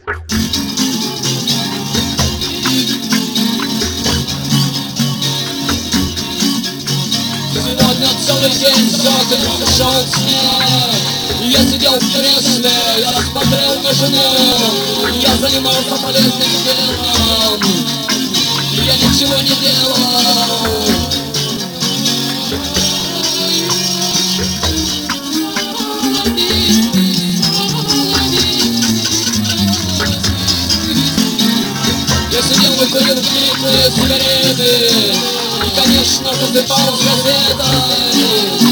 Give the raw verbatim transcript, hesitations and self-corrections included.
Сегодня целый день сотен шел снег. Я сидел в кресле, я смотрел на жену. Я занимался полезным делом, я ничего не делал. Я сидел и курил длинные сигареты, и, конечно, засыпал с газетой.